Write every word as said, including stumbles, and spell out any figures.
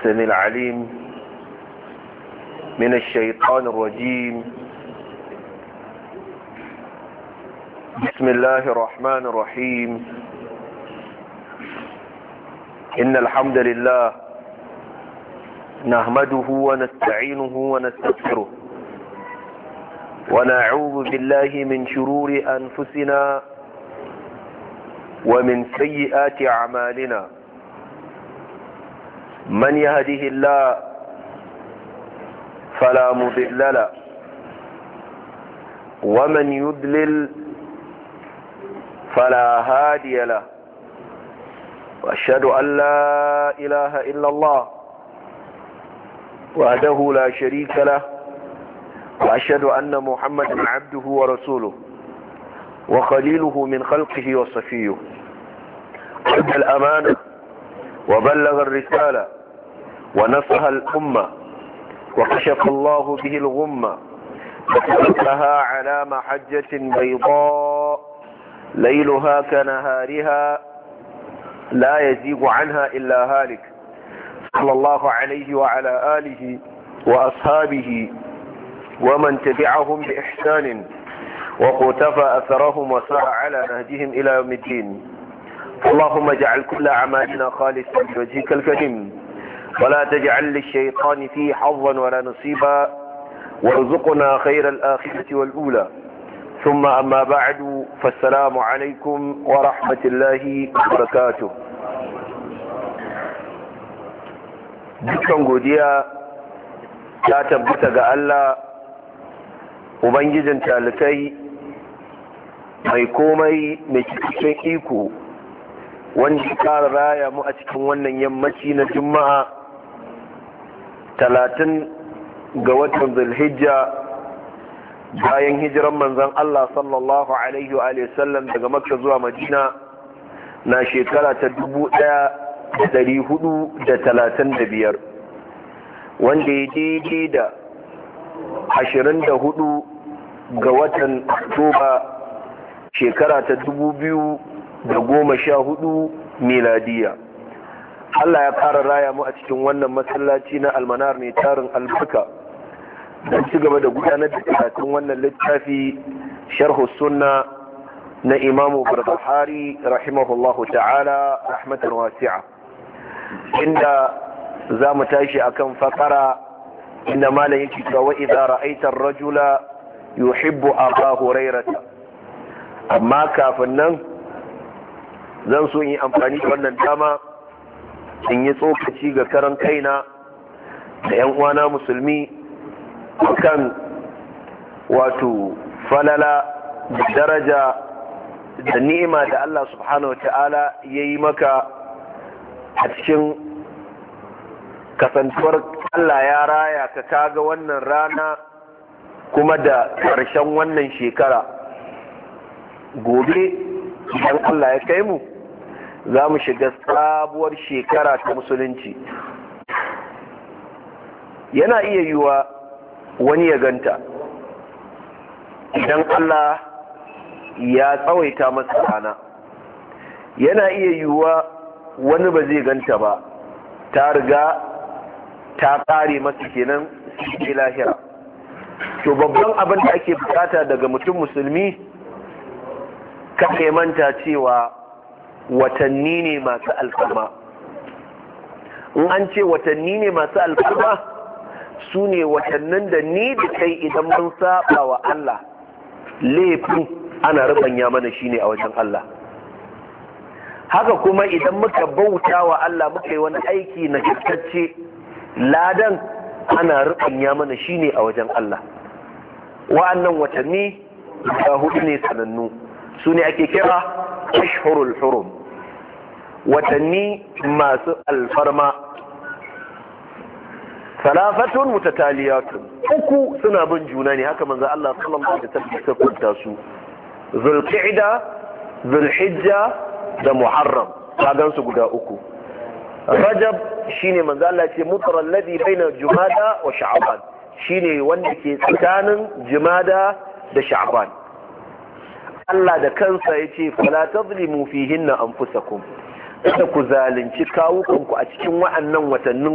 السميع العليم من الشيطان الرجيم. بسم الله الرحمن الرحيم. إن الحمد لله نحمده ونستعينه ونستغفره ونعوذ بالله من شرور أنفسنا ومن سيئات أعمالنا. من يهده الله فلا مضل له ومن يضلل فلا هادي له، وأشهد أن لا إله إلا الله وحده لا شريك له، وأشهد أن محمدا عبده ورسوله وخليله من خلقه وصفيه. أدى الأمانة وبلغ الرسالة ونصح الأمة وكشف الله به الغمة وتركها على محجة بيضاء ليلها كنهارها لا يزيغ عنها إلا هالك، صلى الله عليه وعلى آله وأصحابه ومن تبعهم بإحسان وقتفى أثرهم وسار على نهجهم إلى يوم الدين. اللهم اجعل كل أعمالنا خالصا لوجهك الكريم ولا تجعل للشيطان فيه حظا ولا نصيبا، وارزقنا خير الآخرة والأولى. ثم أما بعد، فالسلام عليكم ورحمة الله وبركاته. dukkan godiya ta tabbata ga Allah ubangijin talikai mai komai mai cikakken iko, wanda ya ƙara raya mu a cikin wannan yammaci na juma'a talatin ga watan zulhijja bayan hijiran manzon Allah sallallahu alaihi wa sallam daga makka zuwa madina na shekara ta dubu ɗaya da ɗari hudu da talatin da biyar, wanda ya daidai da ashirin da hudu ga watan oktoba shekara ta dubu biyu da goma sha hudu miladiya. Allah ya fara raya mu a cikin wannan masallaci na almanar mai tarin albarka don ci gaba da gudanar da karatun wannan littafi sharhu sunna na imamu barbahari rahimahullahu ta'ala rahmatan wasi'a, inda za mu tashi akan fakara inda malam yake cewa wa idza ra'aita ar-rajula yuhibbu aba hurairata. amma kafin nan zan so yi amfani da wannan dama in yi tsokaci ga karan kaina da yan uwana musulmi kan wato falala da daraja da ni'ima da Allah subhanahu wa ta'ala ya yi maka a cikin kasantuwar Allah ya raya ka kaga wannan rana kuma da ƙarshen wannan shekara. Gobe idan Allah ya kai mu za mu shiga sabuwar shekara ta musulunci. Yana iya yiwa wani ya ganta idan Allah ya tsawaita masa rana, yana iya yiwa wani ba zai ganta ba, ta riga ta ƙare masa kenan sai lahira. To babban abin da ake bukata daga mutum musulmi, kada ya manta cewa watanni ne masu alfarma. In an ce watanni ne masu alfarma, su ne watannin da ni da kai idan mun saba wa Allah laifin ana rubanya mana shi ne a wajen Allah. Haka kuma idan muka bauta wa Allah muka yi wani aiki na gaskacce, ladan ana rubanya mana shi ne a wajen Allah. Wa'annan watanni ga hudu ne sanannu, su ne ake kira ashhurul hurum, watanni masu alfarma. salafatun mutataliyatun, uku suna bin juna ne, haka manzo Allah sallallahu alaihi wasallam ya kunta su: zulqa'da, zulhijja da muharram. kagan su guda uku. rajab shine manzo Allah ce mutar alladhi baina jumada wa sha'ban, shine wanda ke tsakanin jumada da sha'ban. Allah da kansa ya ce fala tazlimu fihinna anfusakum, kada ku zalunci kawukanku a cikin wa'annan watannin